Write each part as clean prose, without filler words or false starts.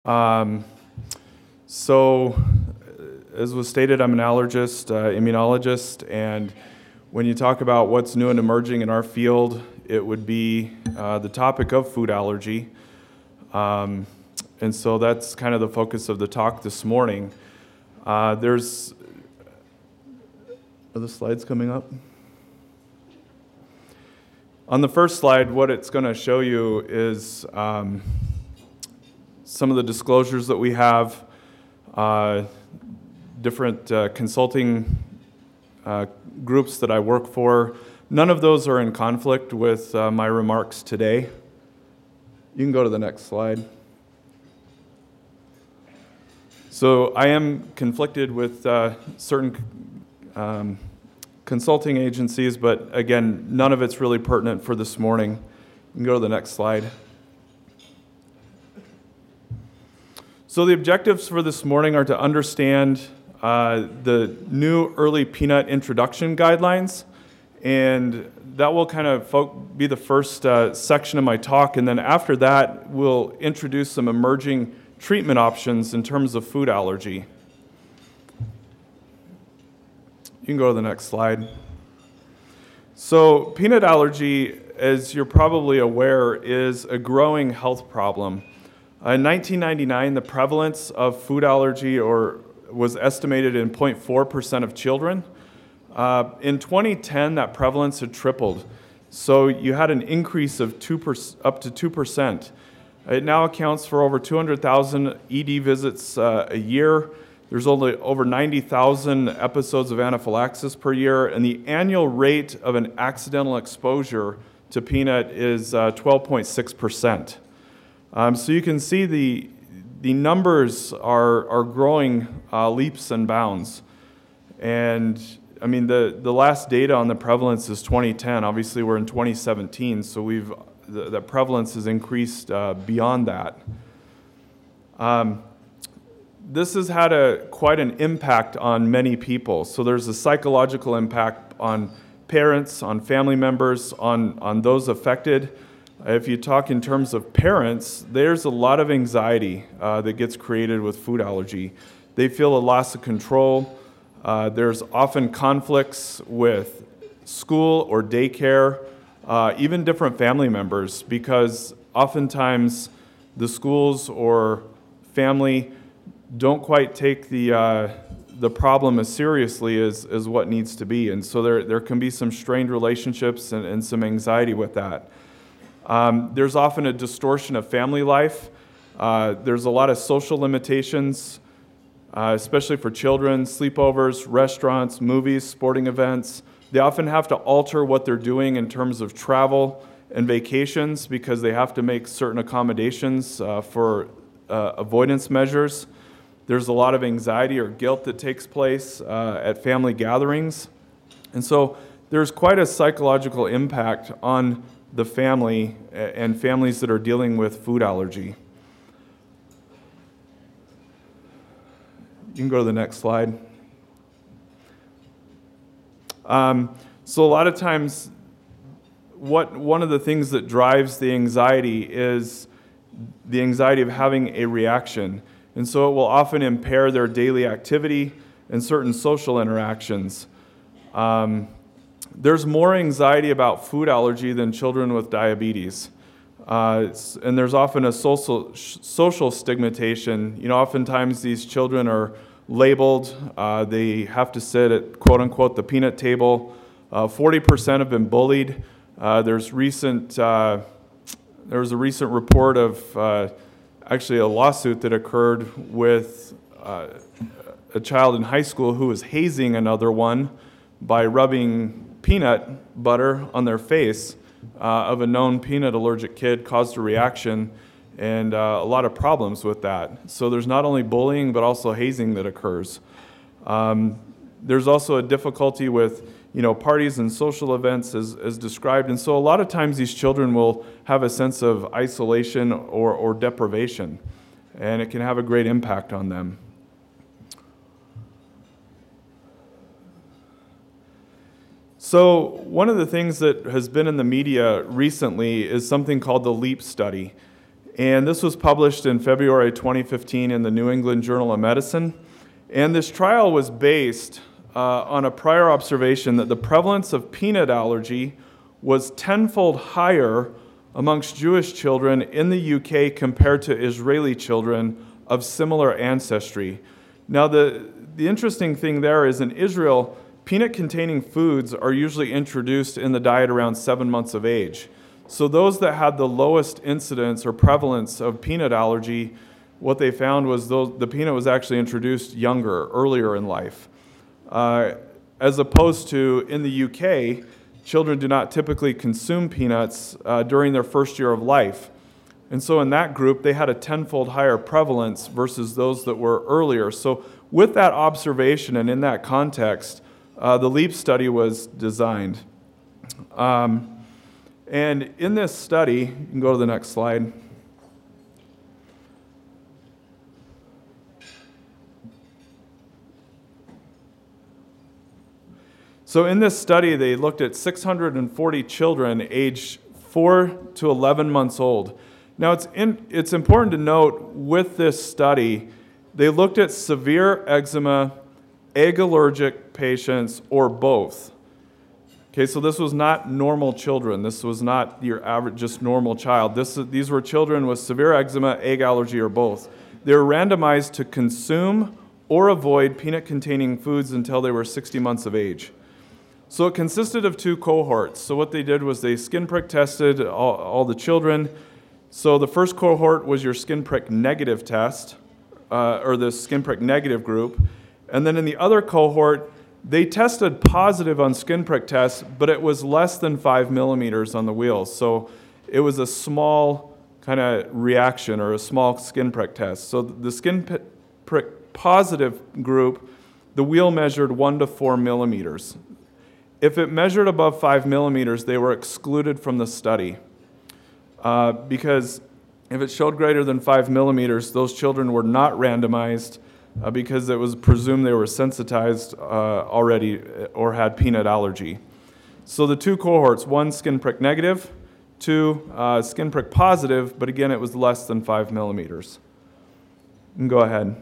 Um, so, as was stated, I'm an allergist, immunologist, and when you talk about what's new and emerging in our field, it would be the topic of food allergy. And so that's kind of the focus of the talk this morning. Are the slides coming up? On the first slide, what it's going to show you is some of the disclosures that we have, different consulting groups that I work for. None of those are in conflict with my remarks today. You can go to the next slide. So I am conflicted with certain consulting agencies, but again, none of it's really pertinent for this morning. You can go to the next slide. So the objectives for this morning are to understand the new early peanut introduction guidelines, and that will kind of be the first section of my talk, and then after that, we'll introduce some emerging treatment options in terms of food allergy. You can go to the next slide. So peanut allergy, as you're probably aware, is a growing health problem. In 1999, the prevalence of food allergy was estimated in 0.4% of children. In 2010, that prevalence had tripled. So you had an increase of up to 2%. It now accounts for over 200,000 ED visits a year. There's only over 90,000 episodes of anaphylaxis per year, and the annual rate of an accidental exposure to peanut is 12.6%. So you can see the numbers are growing leaps and bounds. And I mean, the last data on the prevalence is 2010. Obviously, we're in 2017, so the prevalence has increased beyond that. This has had quite an impact on many people. So there's a psychological impact on parents, on family members, on those affected. If you talk in terms of parents, there's a lot of anxiety that gets created with food allergy. They feel a loss of control. There's often conflicts with school or daycare, even different family members, because oftentimes the schools or family don't quite take the problem as seriously as what needs to be. And so there can be some strained relationships and some anxiety with that. There's often a distortion of family life. There's a lot of social limitations, especially for children, sleepovers, restaurants, movies, sporting events. They often have to alter what they're doing in terms of travel and vacations because they have to make certain accommodations for avoidance measures. There's a lot of anxiety or guilt that takes place at family gatherings. And so there's quite a psychological impact on the family and families that are dealing with food allergy. You can go to the next slide. So a lot of times, one of the things that drives the anxiety is the anxiety of having a reaction. And so it will often impair their daily activity and certain social interactions. There's more anxiety about food allergy than children with diabetes. And there's often a social stigmatization. You know, oftentimes these children are labeled. They have to sit at, quote unquote, the peanut table. 40% have been bullied. There was a recent report of actually a lawsuit that occurred with a child in high school who was hazing another one by rubbing peanut butter on their face of a known peanut allergic kid, caused a reaction and a lot of problems with that. So there's not only bullying but also hazing that occurs. There's also a difficulty with parties and social events as described, and so a lot of times these children will have a sense of isolation or deprivation, and it can have a great impact on them. So one of the things that has been in the media recently is something called the LEAP study. And this was published in February 2015 in the New England Journal of Medicine. And this trial was based on a prior observation that the prevalence of peanut allergy was tenfold higher amongst Jewish children in the UK compared to Israeli children of similar ancestry. Now, the interesting thing there is in Israel, peanut-containing foods are usually introduced in the diet around 7 months of age. So those that had the lowest incidence or prevalence of peanut allergy, what they found was the peanut was actually introduced earlier in life. As opposed to in the UK, children do not typically consume peanuts during their first year of life. And so in that group, they had a tenfold higher prevalence versus those that were earlier. So with that observation and in that context, the LEAP study was designed. And in this study, you can go to the next slide. So in this study, they looked at 640 children aged 4 to 11 months old. Now, it's important to note with this study, they looked at severe eczema, egg allergic patients, or both. Okay, so this was not normal children. This was not your average, just normal child. These were children with severe eczema, egg allergy, or both. They were randomized to consume or avoid peanut-containing foods until they were 60 months of age. So it consisted of 2 cohorts. So what they did was they skin prick tested all the children. So the first cohort was your skin prick negative test, or the skin prick negative group. And then in the other cohort, they tested positive on skin prick tests, but it was less than 5 millimeters on the wheels. So it was a small kind of reaction or a small skin prick test. So the skin prick positive group, the wheel measured 1 to 4 millimeters. If it measured above 5 millimeters, they were excluded from the study. Because if it showed greater than 5 millimeters, those children were not randomized because it was presumed they were sensitized already or had peanut allergy. So the 2 cohorts, 1 skin prick negative, 2 skin prick positive, but again, it was less than 5 millimeters. You can go ahead.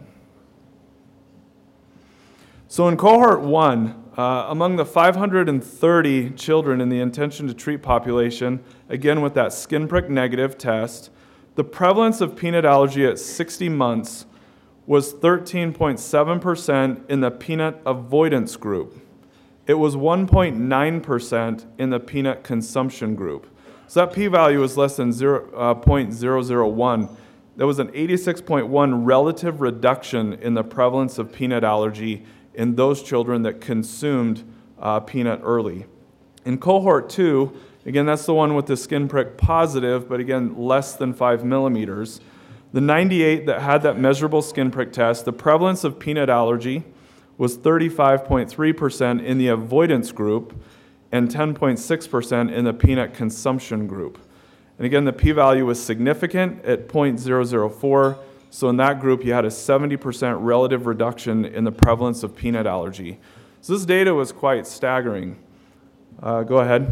So in cohort 1, among the 530 children in the intention to treat population, again with that skin prick negative test, the prevalence of peanut allergy at 60 months was 13.7% in the peanut avoidance group. It was 1.9% in the peanut consumption group. So that p-value was less than 0.001. There was an 86.1 relative reduction in the prevalence of peanut allergy in those children that consumed peanut early. In cohort 2, again, that's the one with the skin prick positive, but again, less than 5 millimeters. The 98 that had that measurable skin prick test, the prevalence of peanut allergy was 35.3% in the avoidance group and 10.6% in the peanut consumption group. And again, the p-value was significant at 0.004. So in that group, you had a 70% relative reduction in the prevalence of peanut allergy. So this data was quite staggering. Go ahead.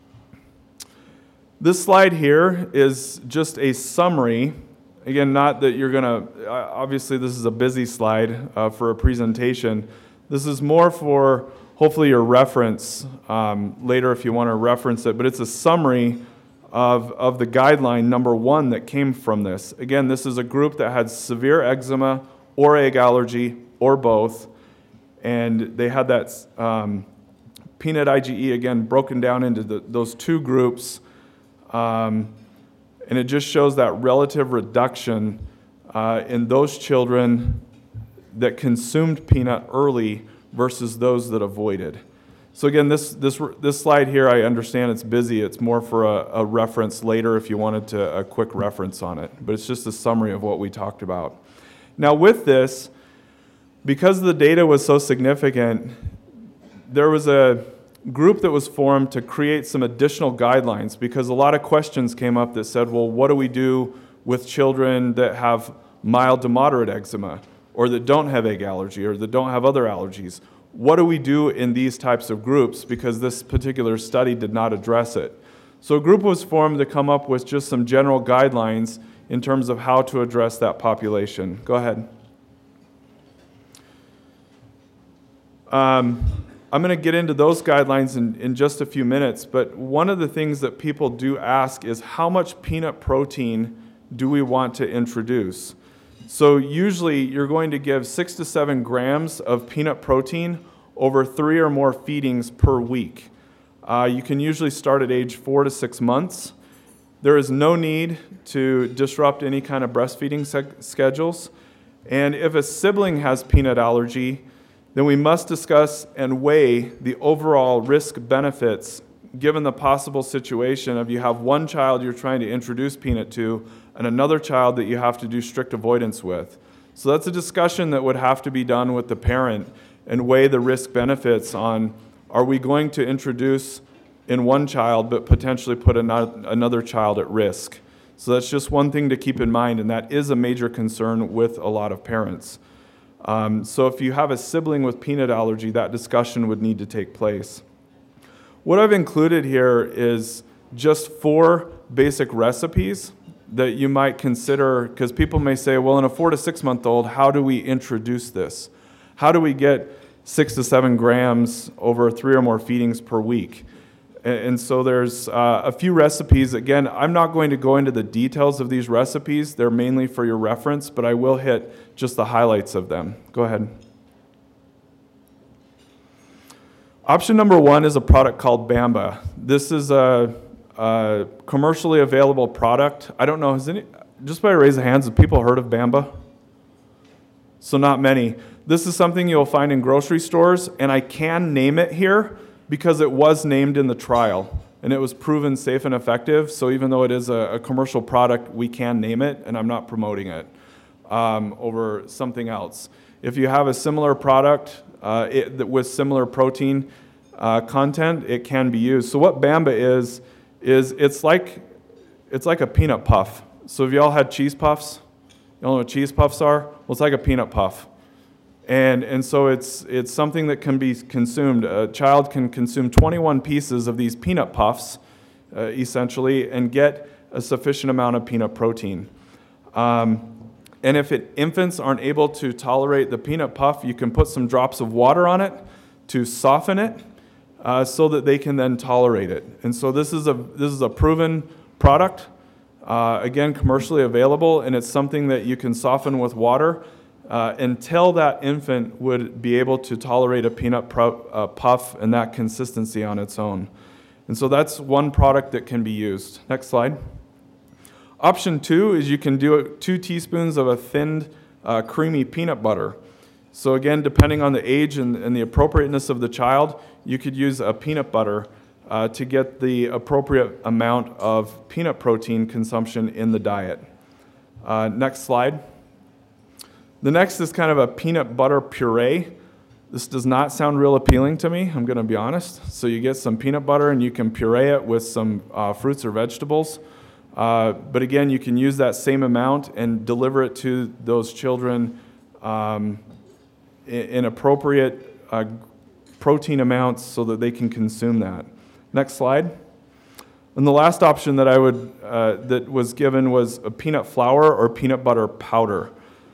This slide here is just a summary. Again, not that you're going to, obviously this is a busy slide for a presentation. This is more for hopefully your reference later if you want to reference it, but it's a summary of the guideline number 1 that came from this. Again, this is a group that had severe eczema or egg allergy or both, and they had that peanut IgE, again, broken down into those 2 groups, and it just shows that relative reduction in those children that consumed peanut early versus those that avoided. So again, this slide here, I understand it's busy. It's more for a reference later if you wanted a quick reference on it. But it's just a summary of what we talked about. Now with this, because the data was so significant, there was a group that was formed to create some additional guidelines because a lot of questions came up that said, well, what do we do with children that have mild to moderate eczema or that don't have egg allergy or that don't have other allergies? What do we do in these types of groups? Because this particular study did not address it. So a group was formed to come up with just some general guidelines in terms of how to address that population. Go ahead. I'm going to get into those guidelines in just a few minutes, but one of the things that people do ask is how much peanut protein do we want to introduce? So usually you're going to give 6 to 7 grams of peanut protein over 3 or more feedings per week. You can usually start at age 4 to 6 months. There is no need to disrupt any kind of breastfeeding schedules. And if a sibling has peanut allergy, then we must discuss and weigh the overall risk benefits given the possible situation of you have one child you're trying to introduce peanut to and another child that you have to do strict avoidance with. So that's a discussion that would have to be done with the parent and weigh the risk benefits on, are we going to introduce in one child but potentially put another child at risk? So that's just one thing to keep in mind, and that is a major concern with a lot of parents. So if you have a sibling with peanut allergy, that discussion would need to take place. What I've included here is just 4 basic recipes that you might consider, because people may say, well, in a 4 to 6 month old, how do we introduce this? How do we get 6 to 7 grams over 3 or more feedings per week? And so there's a few recipes. Again, I'm not going to go into the details of these recipes. They're mainly for your reference, but I will hit just the highlights of them. Go ahead. Option number 1 is a product called Bamba. This is a commercially available product. I don't know, just by a raise of hands, have people heard of Bamba? So not many. This is something you'll find in grocery stores, and I can name it here because it was named in the trial, and it was proven safe and effective. So even though it is a commercial product, we can name it, and I'm not promoting it over something else. If you have a similar product with similar protein content, it can be used. So what Bamba is it's like a peanut puff. So have you all had cheese puffs? You all know what cheese puffs are? Well, it's like a peanut puff. And so it's something that can be consumed. A child can consume 21 pieces of these peanut puffs, essentially, and get a sufficient amount of peanut protein. And if infants aren't able to tolerate the peanut puff, you can put some drops of water on it to soften it so that they can then tolerate it. And so this is a proven product, again, commercially available, and it's something that you can soften with water until that infant would be able to tolerate a peanut puff and that consistency on its own. And so that's one product that can be used. Next slide. Option 2 is you can do 2 teaspoons of a thinned, creamy peanut butter. So again, depending on the age and the appropriateness of the child, you could use a peanut butter to get the appropriate amount of peanut protein consumption in the diet. Next slide. The next is kind of a peanut butter puree. This does not sound real appealing to me, I'm going to be honest. So you get some peanut butter and you can puree it with some fruits or vegetables. But again, you can use that same amount and deliver it to those children in appropriate protein amounts so that they can consume that. Next slide. And the last option that that was given was a peanut flour or peanut butter powder.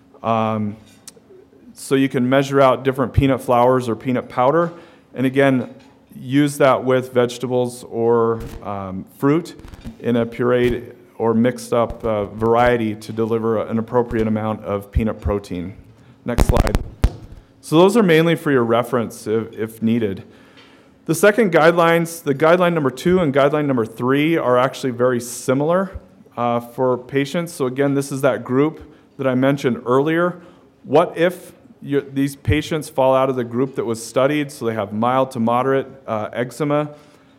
So you can measure out different peanut flours or peanut powder, and again, use that with vegetables or fruit in a pureed or mixed up variety to deliver an appropriate amount of peanut protein. Next slide. So those are mainly for your reference if needed. The second guidelines, the guideline number 2 and guideline number 3 are actually very similar for patients. So again, this is that group that I mentioned earlier. What if these patients fall out of the group that was studied, so they have mild to moderate eczema?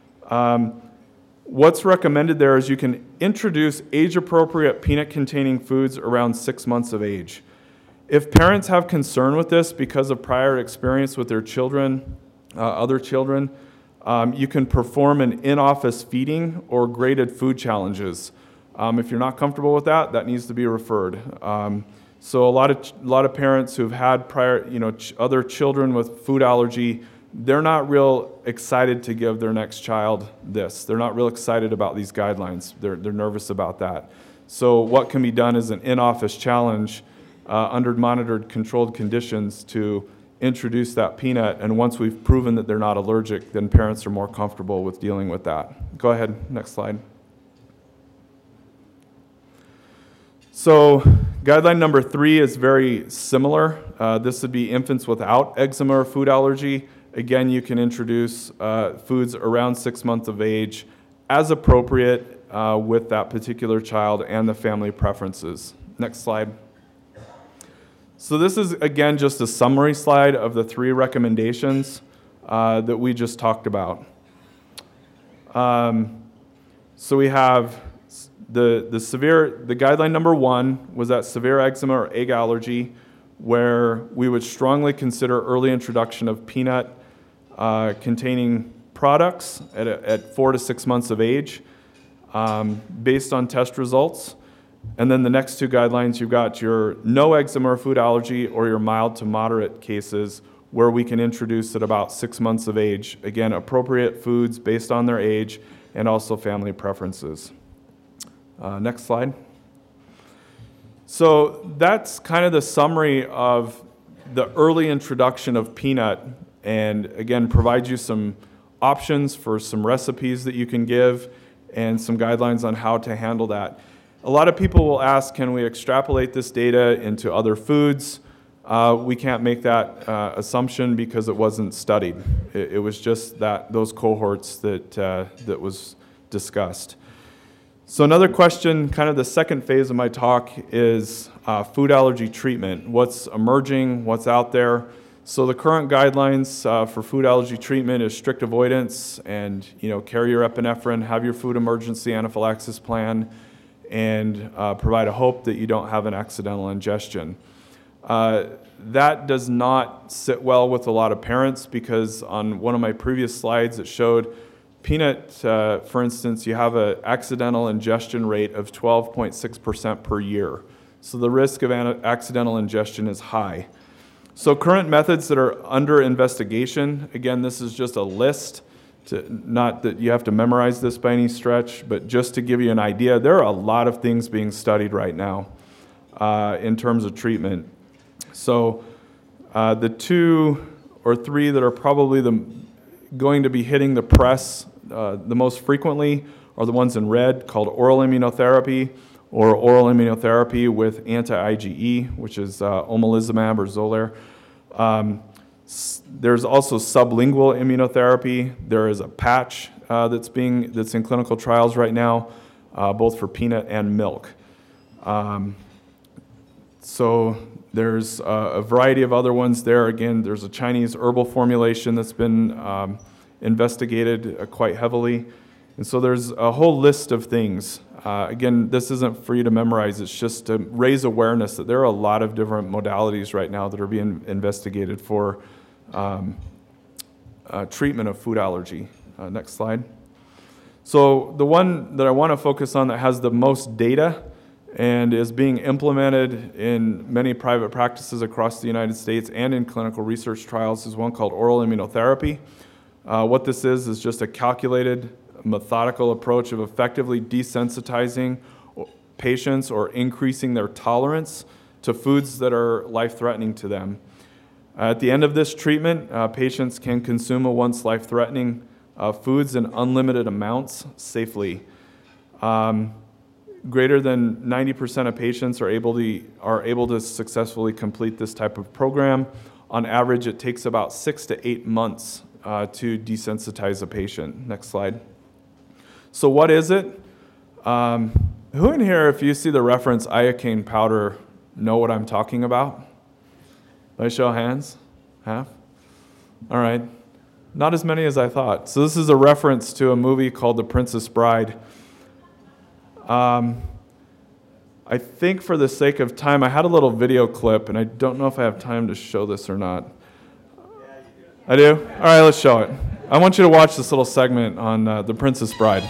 What's recommended there is you can introduce age-appropriate peanut-containing foods around 6 months of age. If parents have concern with this because of prior experience with their children, other children, you can perform an in-office feeding or graded food challenges. If you're not comfortable with that, that needs to be referred. So a lot of parents who've had prior, other children with food allergy, they're not real excited to give their next child this. They're not real excited about these guidelines. They're nervous about that. So what can be done is an in-office challenge under monitored controlled conditions to introduce that peanut, and once we've proven that they're not allergic, then parents are more comfortable with dealing with that. Go ahead, next slide. So guideline number 3 is very similar. This would be infants without eczema or food allergy. Again, you can introduce foods around 6 months of age as appropriate with that particular child and the family preferences. Next slide. So this is, again, just a summary slide of the 3 recommendations that we just talked about. So we have the guideline number 1 was that severe eczema or egg allergy, where we would strongly consider early introduction of peanut containing products at 4 to 6 months of age based on test results. And then the next 2 guidelines, you've got your no eczema or food allergy or your mild to moderate cases where we can introduce at about 6 months of age. Again, appropriate foods based on their age and also family preferences. Next slide. So that's kind of the summary of the early introduction of peanut, and again, provides you some options for some recipes that you can give and some guidelines on how to handle that. A lot of people will ask, can we extrapolate this data into other foods? We can't make that assumption because it wasn't studied. It was just those cohorts that was discussed. So another question, kind of the second phase of my talk, is food allergy treatment. What's emerging, what's out there? So the current guidelines for food allergy treatment is strict avoidance and, carry your epinephrine, have your food emergency anaphylaxis plan, and provide a hope that you don't have an accidental ingestion. That does not sit well with a lot of parents because on one of my previous slides it showed peanut, for instance, you have an accidental ingestion rate of 12.6% per year. So the risk of accidental ingestion is high. So current methods that are under investigation, again, this is just a list, not that you have to memorize this by any stretch, but just to give you an idea, there are a lot of things being studied right now in terms of treatment. So the 2 or 3 that are probably going to be hitting the press the most frequently are the ones in red, called oral immunotherapy or oral immunotherapy with anti-IgE, which is omalizumab or Xolair. There's also sublingual immunotherapy. There is a patch that's in clinical trials right now, both for peanut and milk. So there's a variety of other ones there. Again, there's a Chinese herbal formulation that's been investigated quite heavily. And so there's a whole list of things. Again, this isn't for you to memorize. It's just to raise awareness that there are a lot of different modalities right now that are being investigated for treatment of food allergy. Next slide. So the one that I want to focus on that has the most data and is being implemented in many private practices across the United States and in clinical research trials is one called oral immunotherapy. What this is just a calculated, methodical approach of effectively desensitizing patients or increasing their tolerance to foods that are life-threatening to them. At the end of this treatment, patients can consume a once life-threatening foods in unlimited amounts safely. Greater than 90% of patients are able to successfully complete this type of program. On average, it takes about 6 to 8 months to desensitize a patient. Next slide. So what is it? Who in here, if you see the reference iocane powder, know what I'm talking about? By show of hands? Half? All right. Not as many as I thought. So this is a reference to a movie called The Princess Bride. I think for the sake of time, I had a little video clip, and I don't know if I have time to show this or not. I do? All right, let's show it. I want you to watch this little segment on The Princess Bride.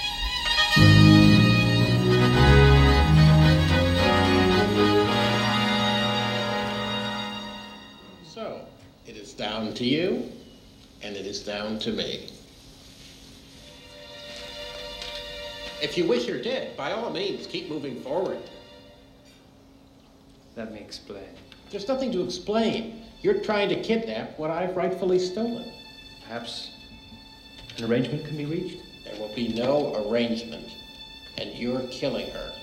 So, it is down to you, and it is down to me. If you wish her dead, by all means, keep moving forward. Let me explain. There's nothing to explain. You're trying to kidnap what I've rightfully stolen. Perhaps an arrangement can be reached? There will be no arrangement, and you're killing her.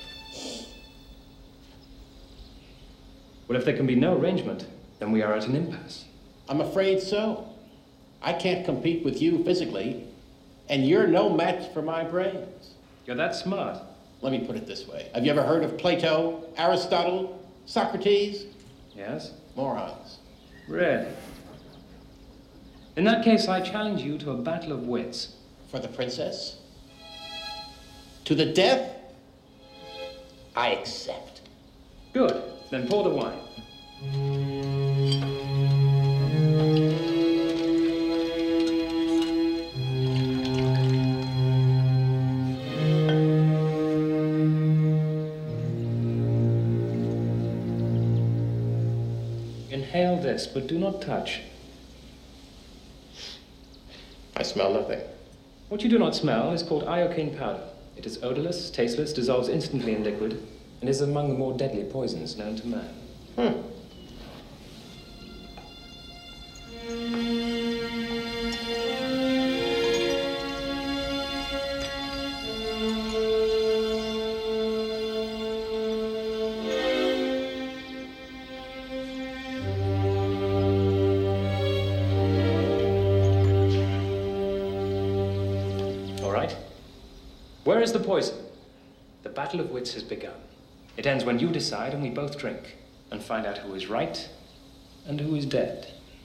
Well, if there can be no arrangement, then we are at an impasse. I'm afraid so. I can't compete with you physically, and you're no match for my brains. You're that smart. Let me put it this way. Have you ever heard of Plato, Aristotle, Socrates? Yes? Morons. Really? In that case, I challenge you to a battle of wits. For the princess? To the death? I accept. Good. Then pour the wine. Inhale this, but do not touch. I smell nothing. What you do not smell is called iocane powder. It is odorless, tasteless, dissolves instantly in liquid, and is among the more deadly poisons known to man. All right. Where is the poison? The battle of wits has begun. It ends when you decide and we both drink and find out who is right and who is dead.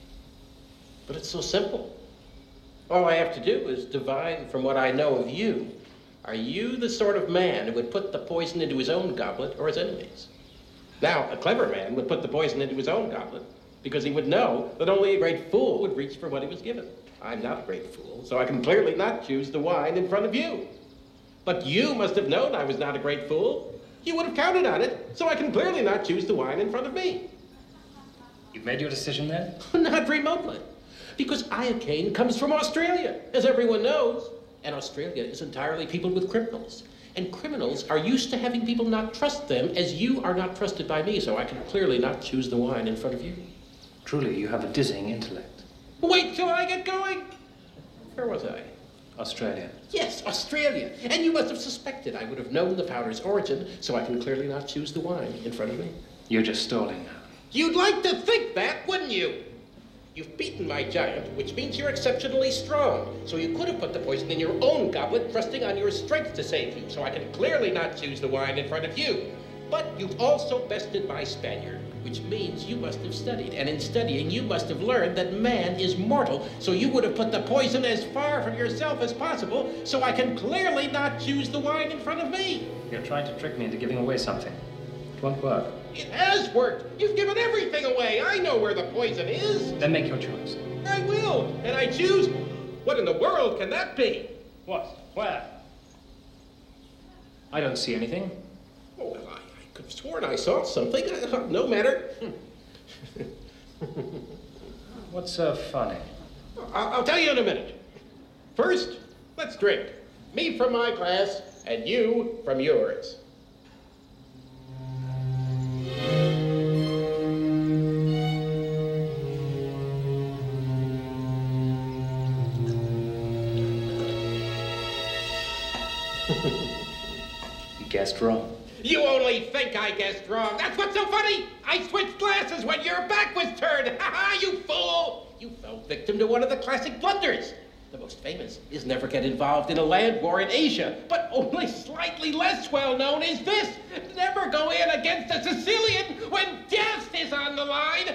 But it's so simple. All I have to do is divine from what I know of you. Are you the sort of man who would put the poison into his own goblet or his enemy's? Now, a clever man would put the poison into his own goblet because he would know that only a great fool would reach for what he was given. I'm not a great fool, so I can clearly not choose the wine in front of you. But you must have known I was not a great fool. You would have counted on it, so I can clearly not choose the wine in front of me. You've made your decision then? Not remotely. Because iocane comes from Australia, as everyone knows. And Australia is entirely peopled with criminals. And criminals are used to having people not trust them, as you are not trusted by me, so I can clearly not choose the wine in front of you. Truly, you have a dizzying intellect. Wait till I get going! Where was I? Australia. Yes, Australia. And you must have suspected I would have known the powder's origin, so I can clearly not choose the wine in front of me. You're just stalling now. You'd like to think that, wouldn't you? You've beaten my giant, which means you're exceptionally strong. So you could have put the poison in your own goblet, trusting on your strength to save you. So I can clearly not choose the wine in front of you. But you've also bested my Spaniard, which means you must have studied. And in studying, you must have learned that man is mortal. So you would have put the poison as far from yourself as possible. So I can clearly not choose the wine in front of me. You're trying to trick me into giving away something. It won't work. It has worked. You've given everything away. I know where the poison is. Then make your choice. I will. And I choose. What in the world can that be? What? Where? I don't see anything. Oh, well, I could have sworn I saw something. No matter. What's so funny? I'll tell you in a minute. First, let's drink. Me from my glass, and you from yours. You guessed wrong. You only think I guessed wrong. That's what's so funny. I switched glasses when your back was turned. Ha ha, you fool. You fell victim to one of the classic blunders. The most famous is never get involved in a land war in Asia, but only slightly less well known is this. Never go in against a Sicilian when death is on the line.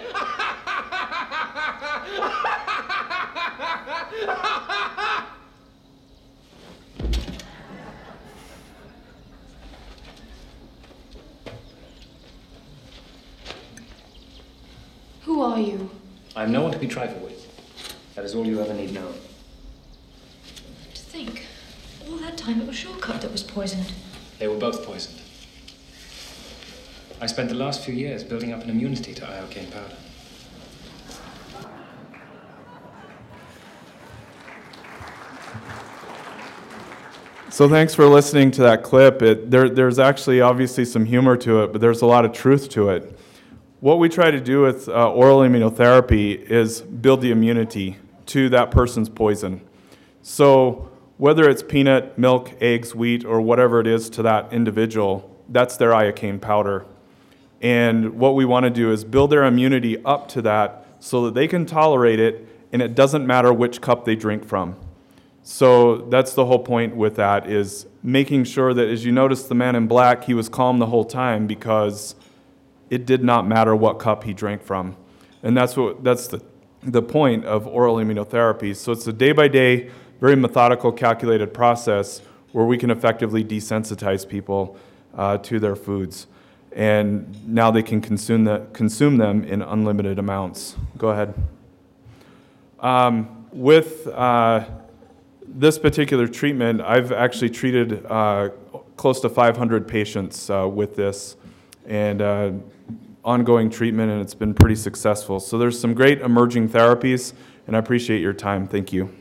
Who are you? I am no one to be trifled with. That is all you ever need know. To think, all that time it was Shortcut that was poisoned. They were both poisoned. I spent the last few years building up an immunity to iocane powder. So thanks for listening to that clip. There's actually obviously some humor to it, but there's a lot of truth to it. What we try to do with oral immunotherapy is build the immunity to that person's poison. So whether it's peanut, milk, eggs, wheat, or whatever it is to that individual, that's their iocane powder. And what we want to do is build their immunity up to that so that they can tolerate it, and it doesn't matter which cup they drink from. So that's the whole point with that, is making sure that, as you notice the man in black, he was calm the whole time because it did not matter what cup he drank from. And that's the point of oral immunotherapy. So it's a day-by-day, very methodical, calculated process where we can effectively desensitize people to their foods. And now they can consume them in unlimited amounts. Go ahead. With this particular treatment, I've actually treated close to 500 patients with this, and ongoing treatment, and it's been pretty successful. So there's some great emerging therapies, and I appreciate your time. Thank you.